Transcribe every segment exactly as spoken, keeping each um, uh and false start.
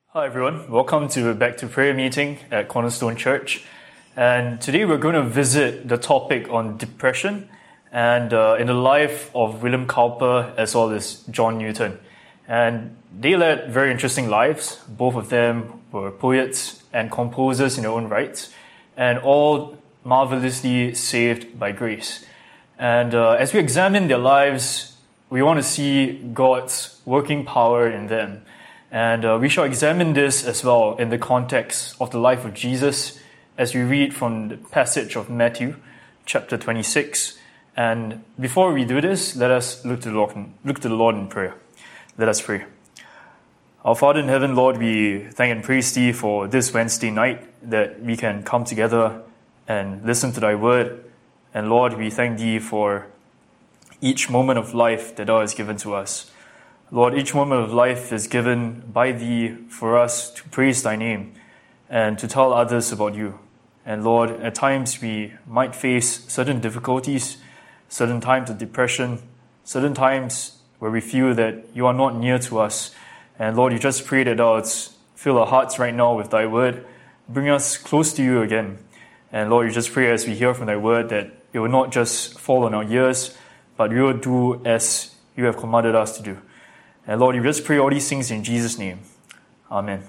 Hi everyone, welcome to Back to Prayer meeting at Cornerstone Church. And today we're going to visit the topic on depression and uh, in the life of William Cowper as well as John Newton. And they led very interesting lives. Both of them were poets and composers in their own rights, and all marvelously saved by grace. And uh, as we examine their lives, we want to see God's working power in them. And uh, we shall examine this as well in the context of the life of Jesus as we read from the passage of Matthew chapter twenty-six. And before we do this, let us look to the Lord, look to the Lord in prayer. Let us pray. Our Father in heaven, Lord, we thank and praise Thee for this Wednesday night that we can come together and listen to Thy word. And Lord, we thank Thee for each moment of life that Thou hast given to us. Lord, each moment of life is given by Thee for us to praise Thy name and to tell others about You. And Lord, at times we might face certain difficulties, certain times of depression, certain times where we feel that You are not near to us. And Lord, you just pray that Thou fill our hearts right now with Thy word, bring us close to You again. And Lord, you just pray as we hear from Thy word that it will not just fall on our ears, but we will do as You have commanded us to do. And Lord, you just pray all these things in Jesus' name. Amen.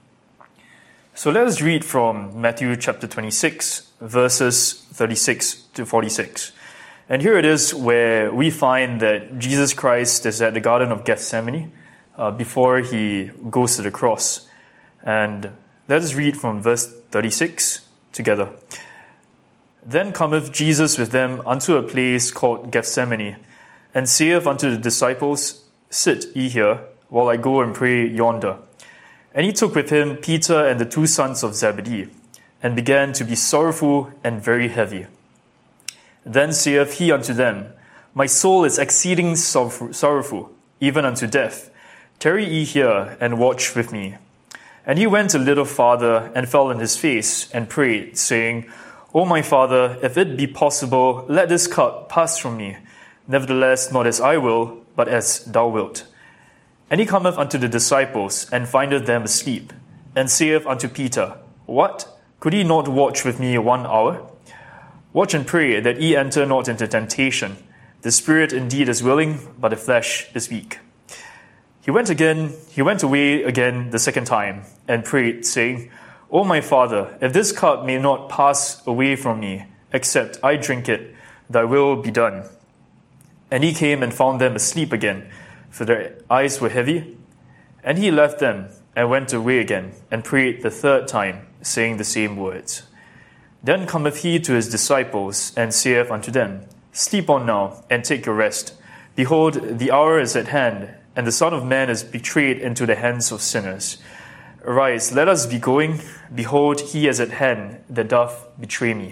So let us read from Matthew chapter twenty-six, verses thirty-six to forty-six. And here it is where we find that Jesus Christ is at the Garden of Gethsemane uh, before He goes to the cross. And let us read from verse thirty-six together. Then cometh Jesus with them unto a place called Gethsemane, and saith unto the disciples, Sit ye here, while I go and pray yonder. And He took with Him Peter and the two sons of Zebedee, and began to be sorrowful and very heavy. Then saith He unto them, My soul is exceeding sorrowful, even unto death. Tarry ye here, and watch with me. And He went a little farther, and fell on His face, and prayed, saying, O my Father, if it be possible, let this cup pass from me. Nevertheless, not as I will, but as Thou wilt. And He cometh unto the disciples, and findeth them asleep, and saith unto Peter, What? Could ye not watch with me one hour? Watch and pray, that ye enter not into temptation. The spirit indeed is willing, but the flesh is weak. He went again, he went away again the second time, and prayed, saying, O my Father, if this cup may not pass away from me, except I drink it, Thy will be done. And He came and found them asleep again, for their eyes were heavy. And He left them, and went away again, and prayed the third time, saying the same words. Then cometh He to His disciples, and saith unto them, Sleep on now, and take your rest. Behold, the hour is at hand, and the Son of Man is betrayed into the hands of sinners. Arise, let us be going. Behold, He is at hand that doth betray me.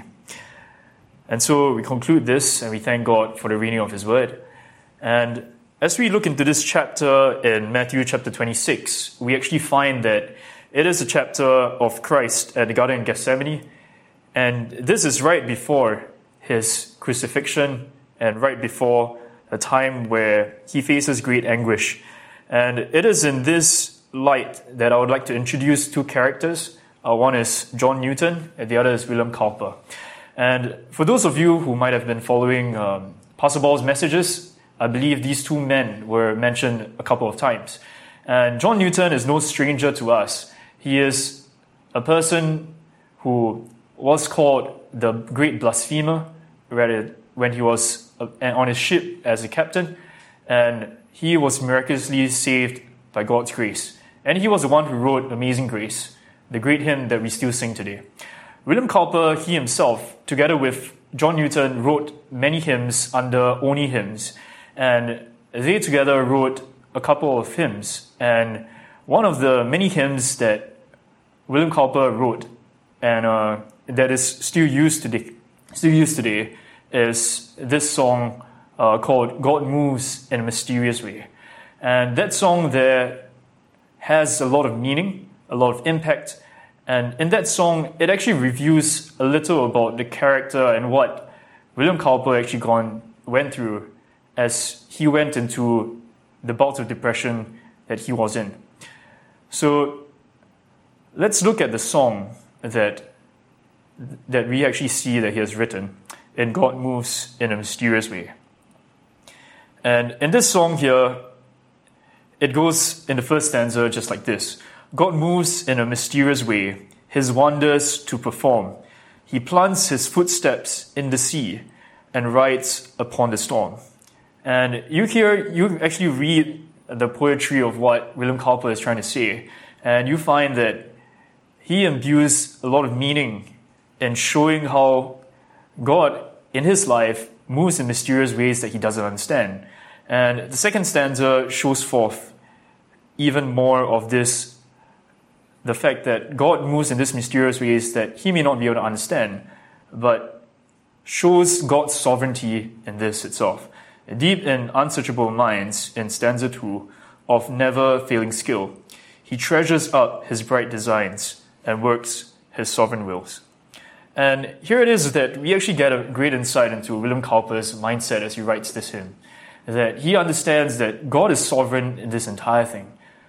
And so we conclude this, and we thank God for the reading of His word. And as we look into this chapter in Matthew chapter twenty-six, we actually find that it is a chapter of Christ at the Garden of Gethsemane. And this is right before His crucifixion and right before a time where He faces great anguish. And it is in this light that I would like to introduce two characters. Uh, one is John Newton, and the other is William Cowper. And for those of you who might have been following um, Pastor Ball's messages, I believe these two men were mentioned a couple of times. And John Newton is no stranger to us. He is a person who was called the great blasphemer when he was on his ship as a captain. And he was miraculously saved by God's grace. And he was the one who wrote Amazing Grace, the great hymn that we still sing today. William Cowper, he himself, together with John Newton, wrote many hymns under Only Hymns. And they together wrote a couple of hymns. And one of the many hymns that William Cowper wrote, and uh, that is still used today, still used today, is this song uh, called God Moves in a Mysterious Way. And that song there has a lot of meaning, a lot of impact. And in that song, it actually reviews a little about the character and what William Cowper actually gone went through as he went into the bouts of depression that he was in. So let's look at the song that that we actually see that he has written in God Moves in a Mysterious Way. And in this song here, it goes in the first stanza just like this. God moves in a mysterious way, his wonders to perform. He plants his footsteps in the sea and rides upon the storm. And you hear, you actually read the poetry of what William Cowper is trying to say, and you find that he imbues a lot of meaning in showing how God in his life moves in mysterious ways that he doesn't understand. And the second stanza shows forth even more of this, the fact that God moves in this mysterious ways that he may not be able to understand, but shows God's sovereignty in this itself. Deep in unsearchable minds, in stanza two, of never failing skill, he treasures up his bright designs and works his sovereign wills. And here it is that we actually get a great insight into William Cowper's mindset as he writes this hymn, that he understands that God is sovereign in this entire thing.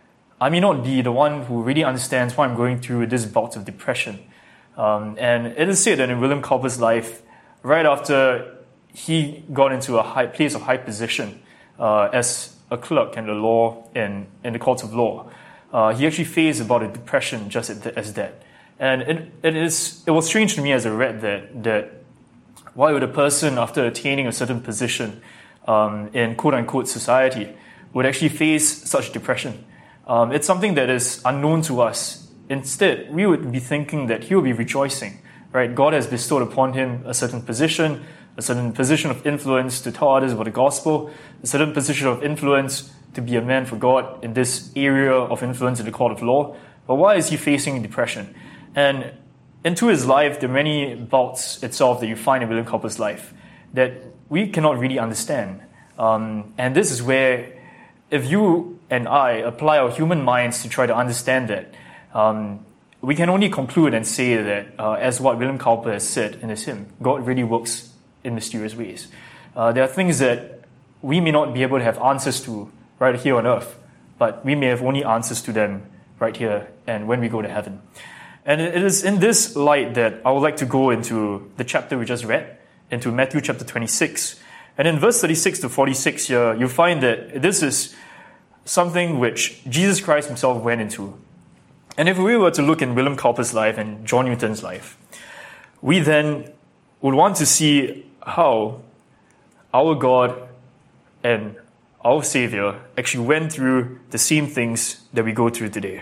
I may not be the one who really understands why I'm going through this bout of depression. Um, and it is said that in William Cowper's life, right after he got into a high place of high position uh, as a clerk in the law, in, in the courts of law, uh, he actually faced about a depression just as that. And it, it is it was strange to me as I read that that why would a person, after attaining a certain position um, in quote-unquote society, would actually face such depression. Um, it's something that is unknown to us. Instead, we would be thinking that he would be rejoicing, right? God has bestowed upon him a certain position, a certain position of influence to tell others about the gospel, a certain position of influence to be a man for God in this area of influence in the court of law. But why is he facing depression? And into his life, there are many bouts itself that you find in William Cowper's life that we cannot really understand. Um, and this is where, if you and I apply our human minds to try to understand that, um, we can only conclude and say that, uh, as what William Cowper has said in his hymn, God really works in mysterious ways. Uh, there are things that we may not be able to have answers to right here on earth, but we may have only answers to them right here and when we go to heaven. And it is in this light that I would like to go into the chapter we just read, into Matthew chapter twenty-six. And in verse thirty-six to forty-six here, you find that this is something which Jesus Christ himself went into. And if we were to look in William Cowper's life and John Newton's life, we then would want to see how our God and our Savior actually went through the same things that we go through today.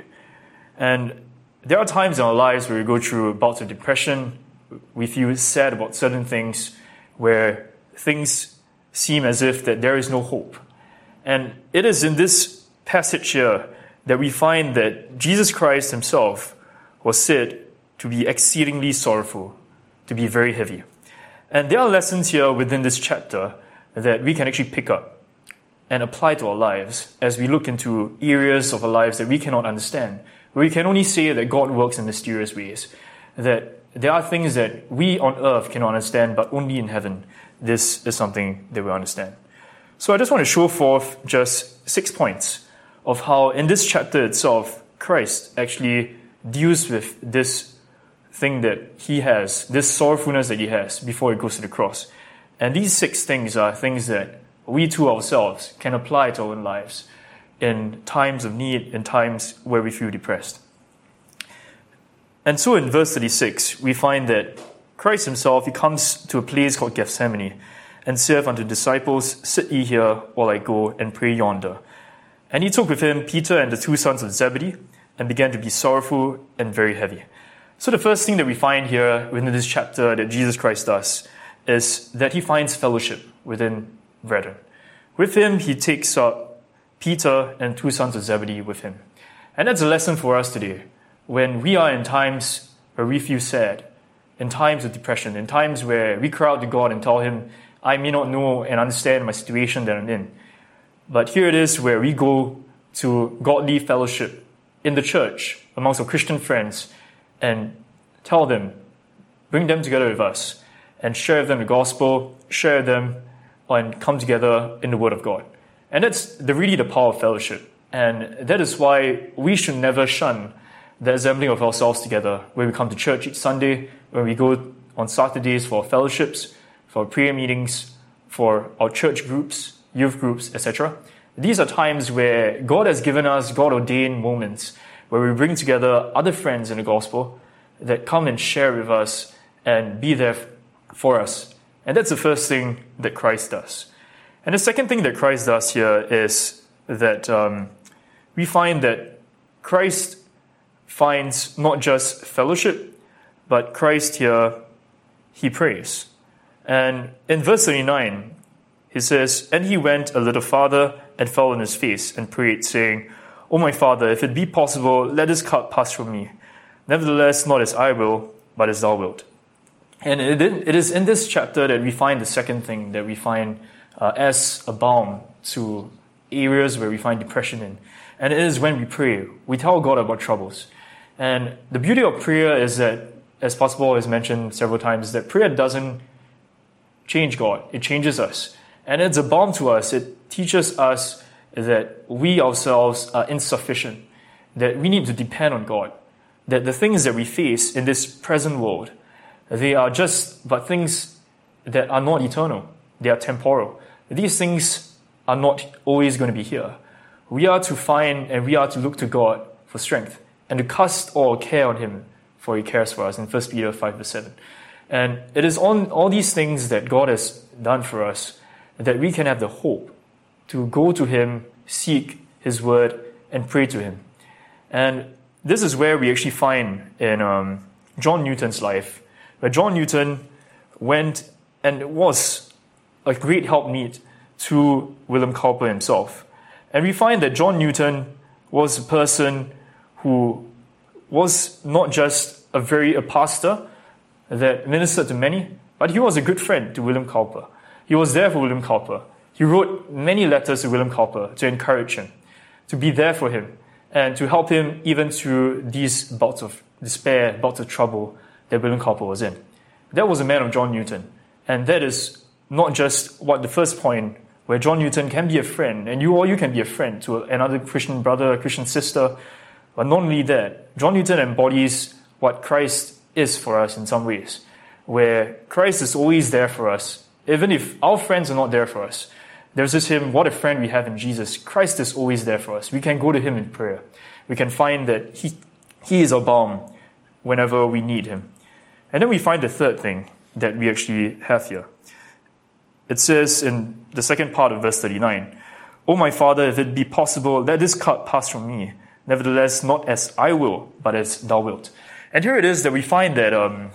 And there are times in our lives where we go through bouts of depression, we feel sad about certain things, where things seem as if that there is no hope. And it is in this passage here that we find that Jesus Christ himself was said to be exceedingly sorrowful, to be very heavy. And there are lessons here within this chapter that we can actually pick up and apply to our lives as we look into areas of our lives that we cannot understand. We can only say that God works in mysterious ways, that there are things that we on earth cannot understand, but only in heaven, this is something that we understand. So I just want to show forth just six points of how in this chapter itself, Christ actually deals with this thing that he has, this sorrowfulness that he has before he goes to the cross. And these six things are things that we too ourselves can apply to our own lives in times of need, in times where we feel depressed. And so in verse thirty-six, we find that Christ himself, he comes to a place called Gethsemane and saith unto the disciples, Sit ye here while I go and pray yonder. And he took with him Peter and the two sons of Zebedee and began to be sorrowful and very heavy. So the first thing that we find here within this chapter that Jesus Christ does is that he finds fellowship within brethren. With him, he takes up Peter and two sons of Zebedee with him. And that's a lesson for us today. When we are in times where we feel sad, in times of depression, in times where we cry out to God and tell him, I may not know and understand my situation that I'm in. But here it is where we go to godly fellowship in the church, amongst our Christian friends, and tell them, bring them together with us, and share with them the gospel, share them, and come together in the Word of God. And that's the, really the power of fellowship. And that is why we should never shun the assembling of ourselves together, where we come to church each Sunday, where we go on Saturdays for fellowships, for prayer meetings, for our church groups, youth groups, et cetera. These are times where God has given us God-ordained moments where we bring together other friends in the gospel that come and share with us and be there for us. And that's the first thing that Christ does. And the second thing that Christ does here is that um, we find that Christ finds not just fellowship, but Christ here, he prays. And in verse thirty-nine, he says, "And he went a little farther and fell on his face and prayed, saying, O my Father, if it be possible, let this cup pass from me. Nevertheless, not as I will, but as thou wilt." And it it is in this chapter that we find the second thing that we find uh, as a balm to areas where we find depression in. And it is when we pray. We tell God about troubles. And the beauty of prayer is that, as Pastor Paul has mentioned several times, that prayer doesn't change God. It changes us. And it's a balm to us. It teaches us that we ourselves are insufficient, that we need to depend on God, that the things that we face in this present world, they are just but things that are not eternal. They are temporal. These things are not always going to be here. We are to find and we are to look to God for strength and to cast all care on Him, for He cares for us, in First Peter five verse seven. And it is on all these things that God has done for us that we can have the hope to go to Him, seek His word, and pray to Him. And this is where we actually find in um, John Newton's life, where John Newton went and was a great helpmeet to William Cowper himself. And we find that John Newton was a person who was not just a very a pastor that ministered to many, but he was a good friend to William Cowper. He was there for William Cowper. He wrote many letters to William Cowper to encourage him, to be there for him, and to help him even through these bouts of despair, bouts of trouble that William Cowper was in. That was a man of John Newton. And that is not just what the first point, where John Newton can be a friend, and you or you can be a friend to another Christian brother, a Christian sister. But not only that, John Newton embodies what Christ is for us in some ways, where Christ is always there for us. Even if our friends are not there for us, there's this hymn, "What a friend we have in Jesus." Christ is always there for us. We can go to Him in prayer. We can find that He, he is our balm whenever we need Him. And then we find the third thing that we actually have here. It says in the second part of verse thirty-nine, "O my Father, if it be possible, let this cup pass from me. Nevertheless, not as I will, but as thou wilt." And here it is that we find that um,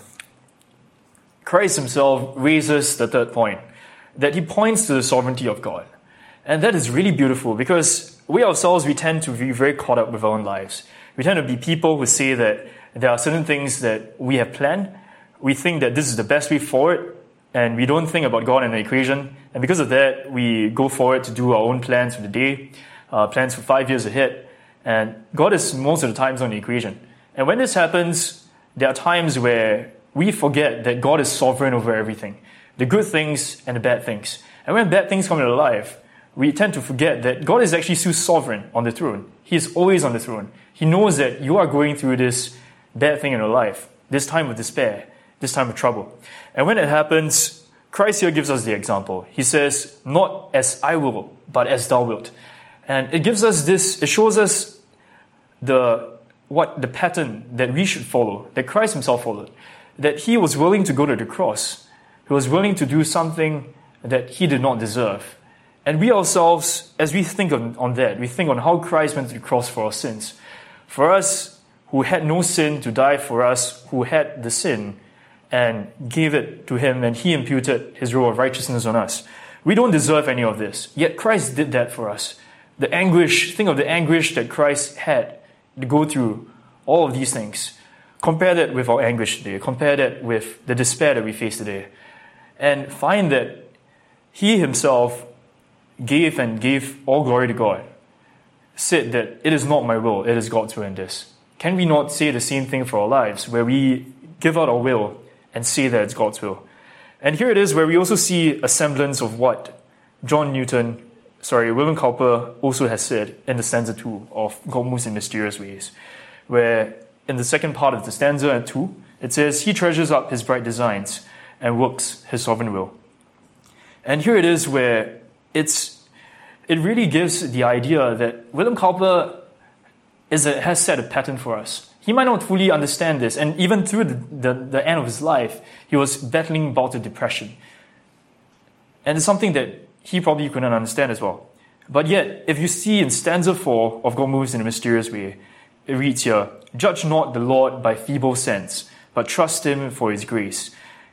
Christ Himself raises the third point, that He points to the sovereignty of God. And that is really beautiful, because we ourselves, we tend to be very caught up with our own lives. We tend to be people who say that there are certain things that we have planned. We think that this is the best way forward, and we don't think about God in the equation. And because of that, we go forward to do our own plans for the day, uh, plans for five years ahead. And God is most of the times on the equation. And when this happens, there are times where we forget that God is sovereign over everything, the good things and the bad things. And when bad things come into life, we tend to forget that God is actually still sovereign on the throne. He is always on the throne. He knows that you are going through this bad thing in your life, this time of despair, this time of trouble. And when it happens, Christ here gives us the example. He says, "Not as I will, but as thou wilt." And it gives us this, it shows us the what the pattern that we should follow, that Christ Himself followed. That He was willing to go to the cross. He was willing to do something that He did not deserve. And we ourselves, as we think on, on that, we think on how Christ went to the cross for our sins. For us who had no sin, to die for us who had the sin, and gave it to Him, and He imputed His robe of righteousness on us. We don't deserve any of this, yet Christ did that for us. The anguish, think of the anguish that Christ had to go through all of these things. Compare that with our anguish today. Compare that with the despair that we face today. And find that He Himself gave and gave all glory to God. Said that it is not my will, it is God's will in this. Can we not say the same thing for our lives, where we give out our will and say that it's God's will? And here it is where we also see a semblance of what John Newton, sorry, William Cowper also has said in the stanza two of God Moves in Mysterious Ways, where in the second part of the stanza two, it says, he treasures up his bright designs and works his sovereign will. And here it is where it's it really gives the idea that Willem Cowper is a, has set a pattern for us. He might not fully understand this, and even through the, the, the end of his life, he was battling bouts of depression. And it's something that he probably couldn't understand as well. But yet, if you see in stanza four of God Moves in a Mysterious Way, it reads here, judge not the Lord by feeble sense, but trust him for his grace.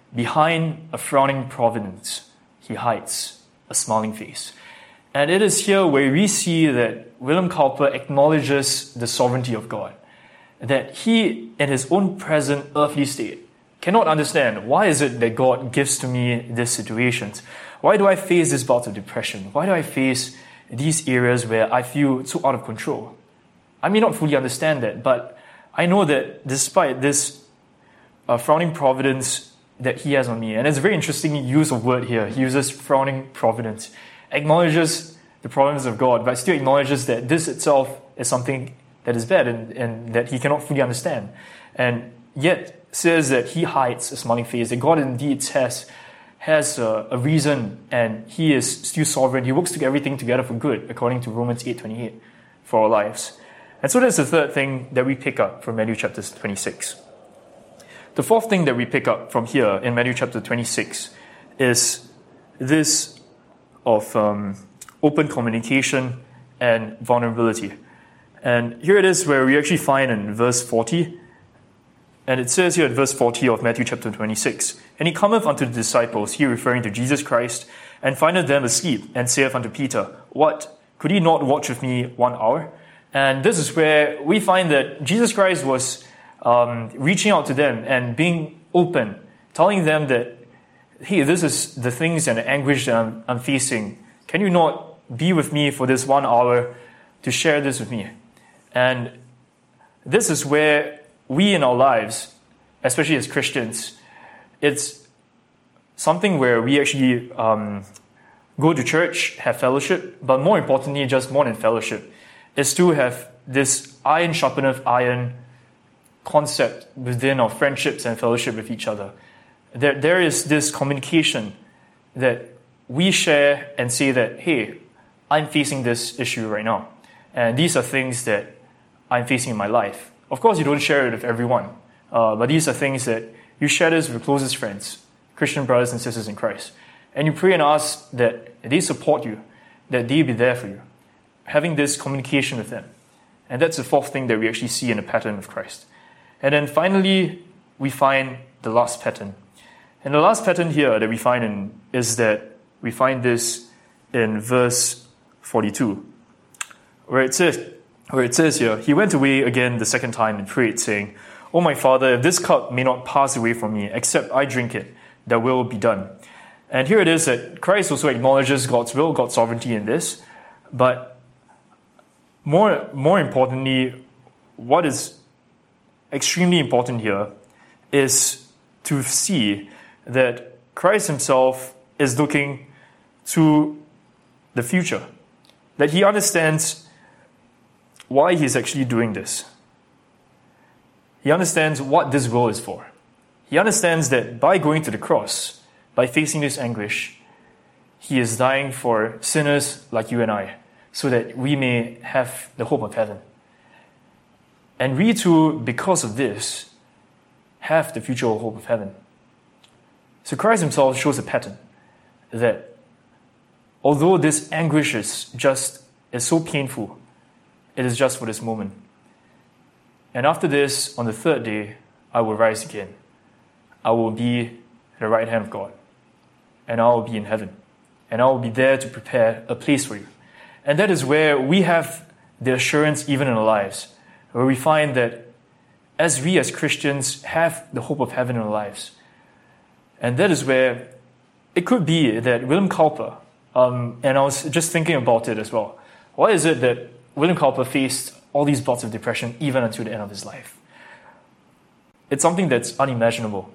Behind a frowning providence, he hides a smiling face. And it is here where we see that Willem Cowper acknowledges the sovereignty of God. That he, in his own present earthly state, cannot understand why is it that God gives to me these situations. Why do I face this bout of depression? Why do I face these areas where I feel so out of control? I may not fully understand that, but I know that despite this uh, frowning providence that he has on me, and it's a very interesting use of word here. He uses frowning providence, acknowledges the providence of God, but still acknowledges that this itself is something that is bad and, and that he cannot fully understand. And yet says that he hides a smiling face, that God indeed has has a, a reason, and he is still sovereign. He works to get everything together for good, according to Romans eight twenty-eight, for our lives. And so that's the third thing that we pick up from Matthew chapter twenty-six. The fourth thing that we pick up from here in Matthew chapter twenty-six is this of um, open communication and vulnerability. And here it is where we actually find in verse forty, and it says here at verse forty of Matthew chapter twenty-six, and he cometh unto the disciples, he referring to Jesus Christ, and findeth them asleep, and saith unto Peter, what, could he not watch with me one hour? And this is where we find that Jesus Christ was um, reaching out to them and being open, telling them that, hey, this is the things and the anguish that I'm, I'm facing. Can you not be with me for this one hour to share this with me? And this is where we in our lives, especially as Christians, it's something where we actually um, go to church, have fellowship, but more importantly, just more than fellowship, is to have this iron sharpeneth iron concept within our friendships and fellowship with each other. There, there is this communication that we share and say that, hey, I'm facing this issue right now. And these are things that I'm facing in my life. Of course, you don't share it with everyone, uh, but these are things that you share this with your closest friends, Christian brothers and sisters in Christ. And you pray and ask that they support you, that they be there for you, having this communication with them. And that's the fourth thing that we actually see in the pattern of Christ. And then finally, we find the last pattern. And the last pattern here that we find in is that we find this in verse forty-two, where it says, where it says here, he went away again the second time and prayed, saying, O my Father, if this cup may not pass away from me, except I drink it, thy will be done. And here it is that Christ also acknowledges God's will, God's sovereignty in this. But more, more importantly, what is extremely important here is to see that Christ himself is looking to the future, that he understands why he's actually doing this. He understands what this will is for. He understands that by going to the cross, by facing this anguish, he is dying for sinners like you and I, so that we may have the hope of heaven. And we too, because of this, have the future hope of heaven. So Christ himself shows a pattern that although this anguish is just is so painful, it is just for this moment. And after this, on the third day, I will rise again. I will be at the right hand of God. And I will be in heaven. And I will be there to prepare a place for you. And that is where we have the assurance even in our lives, where we find that as we as Christians have the hope of heaven in our lives. And that is where it could be that Willem Cowper, um, and I was just thinking about it as well. Why is it that Willem Cowper faced all these bouts of depression even until the end of his life? It's something that's unimaginable.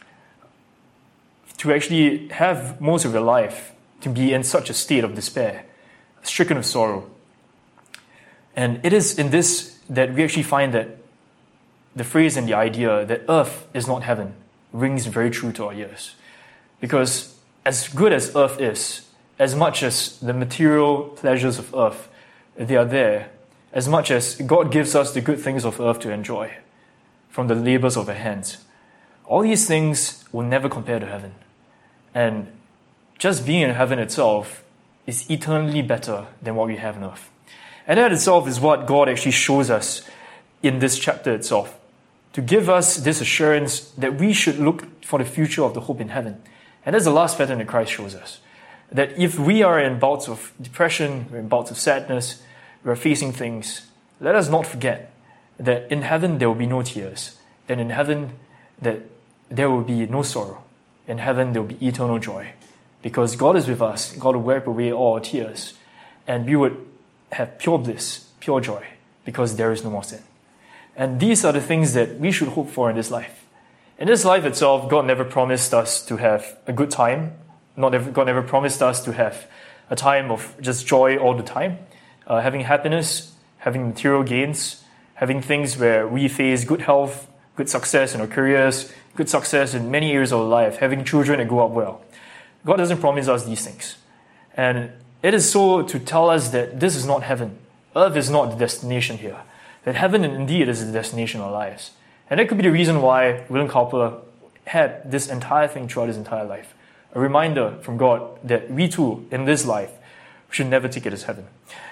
To actually have most of your life to be in such a state of despair, stricken with sorrow. And it is in this that we actually find that the phrase and the idea that earth is not heaven rings very true to our ears. Because as good as earth is, as much as the material pleasures of earth, they are there, as much as God gives us the good things of earth to enjoy from the labors of our hands, all these things will never compare to heaven. And just being in heaven itself is eternally better than what we have on earth. And that itself is what God actually shows us in this chapter itself, to give us this assurance that we should look for the future of the hope in heaven. And that's the last pattern that Christ shows us. That if we are in bouts of depression, we're in bouts of sadness, we're facing things, let us not forget that in heaven there will be no tears. That in heaven that there will be no sorrow. In heaven there will be eternal joy. Because God is with us, God will wipe away all our tears. And we would have pure bliss, pure joy, because there is no more sin. And these are the things that we should hope for in this life. In this life itself, God never promised us to have a good time. Not ever, God never promised us to have a time of just joy all the time. Uh, having happiness, having material gains, having things where we face good health, good success in our careers, good success in many areas of our life, having children that grow up well. God doesn't promise us these things. And it is so to tell us that this is not heaven. Earth is not the destination here. That heaven indeed is the destination of our lives. And that could be the reason why William Cowper had this entire thing throughout his entire life. A reminder from God that we too, in this life, should never take it as heaven.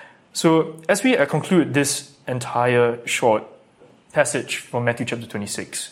So as we conclude this entire short passage from Matthew chapter twenty-six,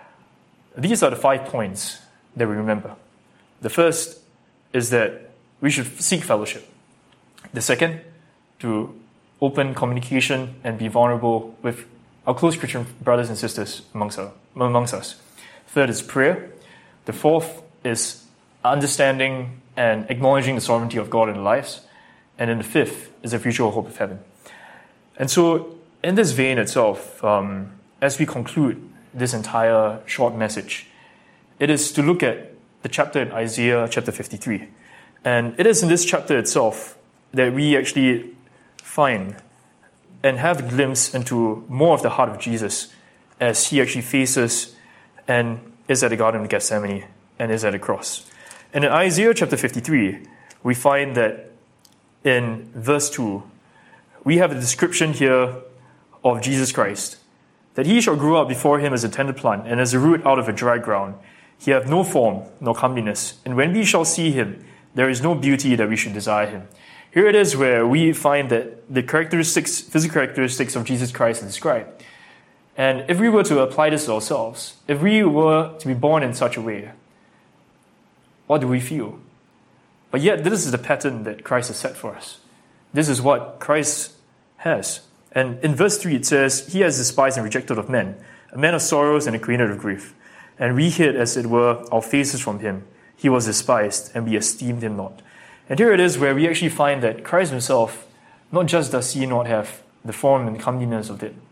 these are the five points that we remember. The first is that we should seek fellowship. The second, to open communication and be vulnerable with our close Christian brothers and sisters amongst, our, amongst us. Third is prayer. The fourth is understanding and acknowledging the sovereignty of God in our lives. And then the fifth is the future hope of heaven. And so, in this vein itself, um, as we conclude this entire short message, it is to look at the chapter in Isaiah chapter fifty-three. And it is in this chapter itself that we actually find and have a glimpse into more of the heart of Jesus as he actually faces and is at the Garden of Gethsemane and is at the cross. And in Isaiah chapter fifty-three, we find that in verse two, we have a description here of Jesus Christ, that he shall grow up before him as a tender plant and as a root out of a dry ground. He hath no form nor comeliness, and when we shall see him, there is no beauty that we should desire him. Here it is where we find that the characteristics, physical characteristics of Jesus Christ are described. And if we were to apply this to ourselves, if we were to be born in such a way, what do we feel? But yet, this is the pattern that Christ has set for us. This is what Christ has. And in verse three, it says, he has despised and rejected of men, a man of sorrows and acquainted of grief. And we hid, as it were, our faces from him. He was despised, and we esteemed him not. And here it is where we actually find that Christ himself, not just does he not have the form and comeliness of it.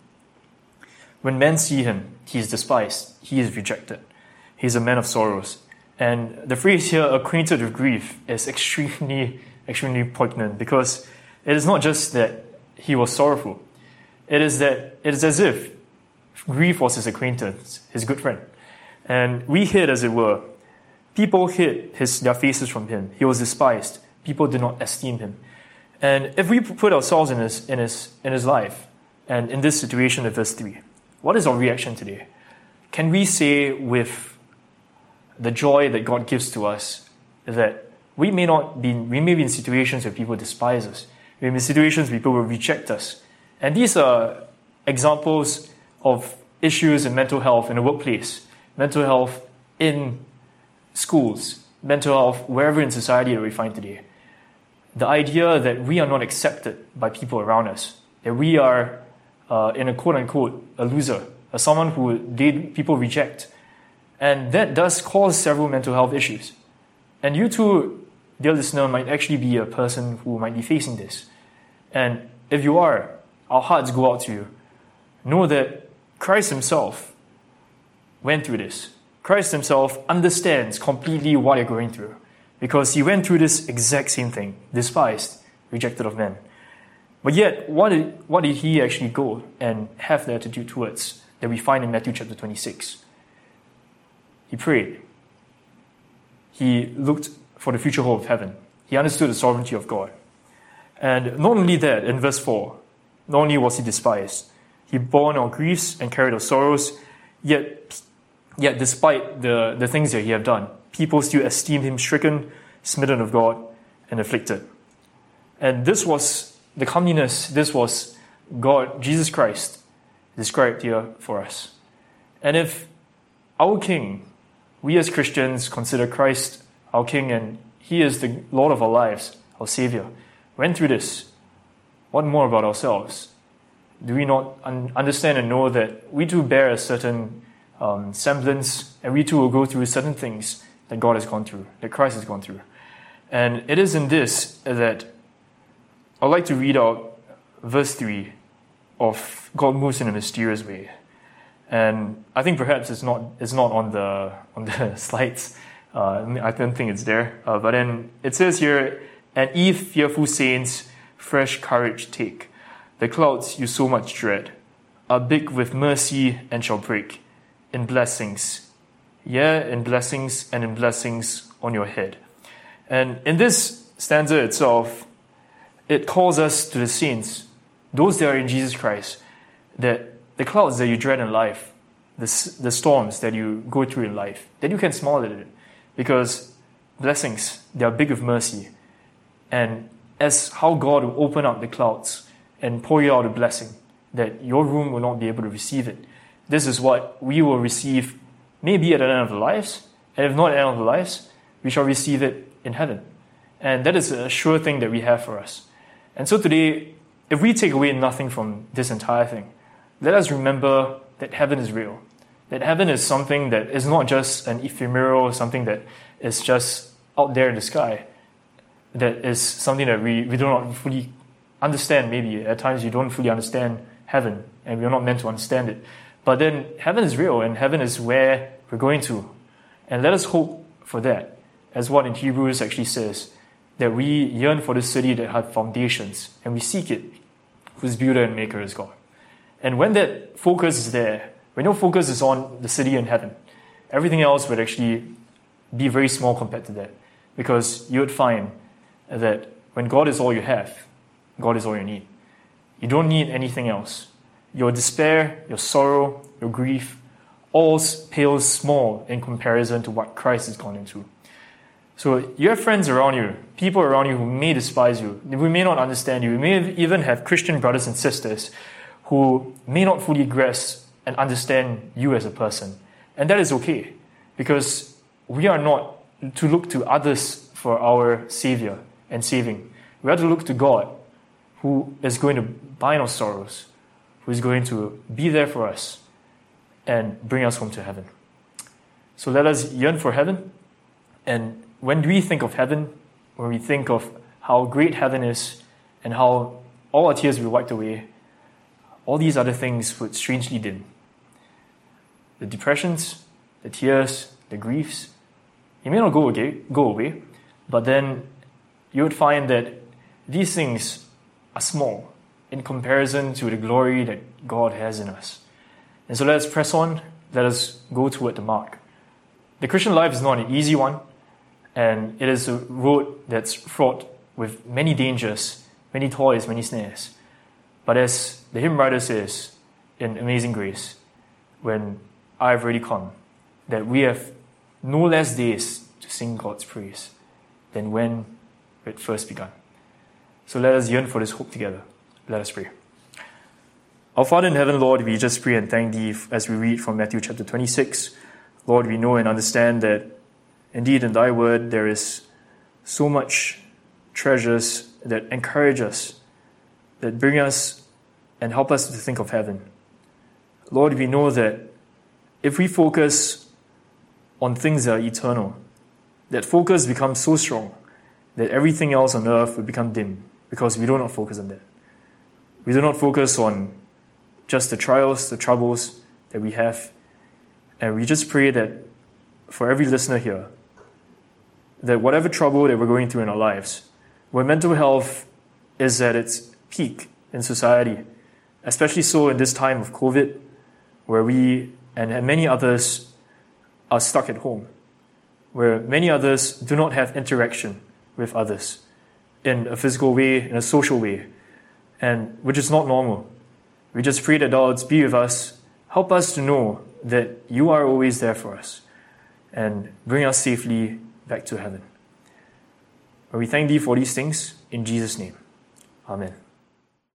When men see him, he is despised. He is rejected. He is a man of sorrows. And the phrase here, acquainted with grief, is extremely, extremely poignant, because it is not just that he was sorrowful. It is that it is as if grief was his acquaintance, his good friend. And we hid, as it were. People hid his, their faces from him. He was despised. People did not esteem him. And if we put ourselves in his, in his, in his life, and in this situation of verse three, what is our reaction today? Can we say with the joy that God gives to us that we may not be, we may be in situations where people despise us. We may be in situations where people will reject us. And these are examples of issues in mental health in the workplace, mental health in schools, mental health wherever in society that we find today. The idea that we are not accepted by people around us, that we are uh, in a quote-unquote a loser, or someone who they, people reject. And that does cause several mental health issues. And you too, dear listener, might actually be a person who might be facing this. And if you are, our hearts go out to you. Know that Christ himself went through this. Christ himself understands completely what you're going through, because he went through this exact same thing, despised, rejected of men. But yet, what did, what did he actually go and have the attitude towards? that we find in Matthew chapter twenty-six. He prayed. He looked for the future hope of heaven. He understood the sovereignty of God. And not only that, in verse four, not only was he despised, he bore our griefs and carried our sorrows, yet, yet despite the, the things that he had done, people still esteemed him stricken, smitten of God, and afflicted. And this was the comeliness, this was God, Jesus Christ, described here for us. And if our King, we as Christians consider Christ our King and He is the Lord of our lives, our Savior, went through this, what more about ourselves? Do we not un- understand and know that we too bear a certain um, semblance, and we too will go through certain things that God has gone through, that Christ has gone through? And it is in this that I'd like to read out verse three of God moves in a mysterious way. And I think perhaps it's not it's not on the on the slides. Uh, I don't think it's there. Uh, but then it says here, "And ye fearful saints, fresh courage take. The clouds you so much dread are big with mercy and shall break in blessings. Yea, in blessings and in blessings on your head." And in this stanza itself, it calls us to the saints, those that are in Jesus Christ, that the clouds that you dread in life, the, the storms that you go through in life, that you can smile at it. Because blessings, they are big with mercy. And as how God will open up the clouds and pour you out a blessing, that your room will not be able to receive it. This is what we will receive maybe at the end of our lives, and if not at the end of our lives, we shall receive it in heaven. And that is a sure thing that we have for us. And so today, if we take away nothing from this entire thing, let us remember that heaven is real. That heaven is something that is not just an ephemeral, something that is just out there in the sky. That is something that we, we do not fully understand. Maybe at times you don't fully understand heaven, and we are not meant to understand it. But then heaven is real, and heaven is where we're going to. And let us hope for that, as what in Hebrews actually says, that we yearn for this city that had foundations, and we seek it, whose builder and maker is God. And when that focus is there, when your focus is on the city in heaven, everything else would actually be very small compared to that. Because you would find that when God is all you have, God is all you need. You don't need anything else. Your despair, your sorrow, your grief, all pales small in comparison to what Christ has gone into. So you have friends around you, people around you who may despise you, who may not understand you. You may even have Christian brothers and sisters who may not fully grasp and understand you as a person. And that is okay, because we are not to look to others for our Savior and saving. We are to look to God, who is going to bind our sorrows, who is going to be there for us and bring us home to heaven. So let us yearn for heaven. And when we think of heaven, when we think of how great heaven is and how all our tears will be wiped away, all these other things would strangely dim. The depressions, the tears, the griefs, it may not go away, go away, but then you would find that these things are small in comparison to the glory that God has in us. And so let us press on, let us go toward the mark. The Christian life is not an easy one, and it is a road that's fraught with many dangers, many toils, many snares. But as the hymn writer says in Amazing Grace, when I have already come, that we have no less days to sing God's praise than when it first begun. So let us yearn for this hope together. Let us pray. Our Father in heaven, Lord, we just pray and thank Thee as we read from Matthew chapter twenty-six. Lord, we know and understand that indeed in Thy word there is so much treasures that encourage us, that bring us and help us to think of heaven. Lord, we know that if we focus on things that are eternal, that focus becomes so strong that everything else on earth will become dim because we do not focus on that. We do not focus on just the trials, the troubles that we have. And we just pray that for every listener here, that whatever trouble that we're going through in our lives, where mental health is at its peak in society, especially so in this time of COVID, where we and many others are stuck at home, where many others do not have interaction with others in a physical way, in a social way, and which is not normal. We just pray that Lord be with us, help us to know that you are always there for us, and bring us safely back to heaven. We thank thee for these things in Jesus' name. Amen.